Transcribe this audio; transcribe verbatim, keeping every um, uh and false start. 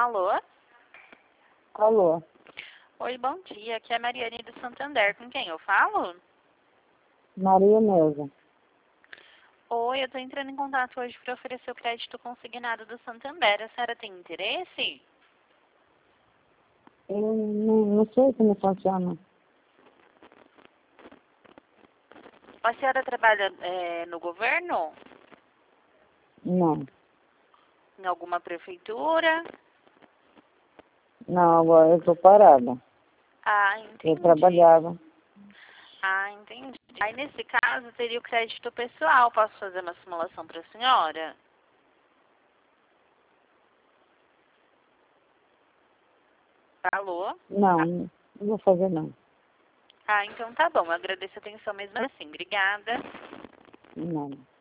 Alô? Alô? Oi, bom dia. Aqui é a Mariane do Santander. Com quem eu falo? Maria Neuza. Oi, eu estou entrando em contato hoje para oferecer o crédito consignado do Santander. A senhora tem interesse? Eu não, não sei como funciona. A senhora trabalha é, no governo? Não. Em alguma prefeitura? Não, agora eu estou parada. Ah, entendi. Eu trabalhava. Ah, entendi. Aí, nesse caso, teria o crédito pessoal. Posso fazer uma simulação para a senhora? Alô? Não, não vou fazer não. Ah, então tá bom. Eu agradeço a atenção mesmo assim. Obrigada. Não.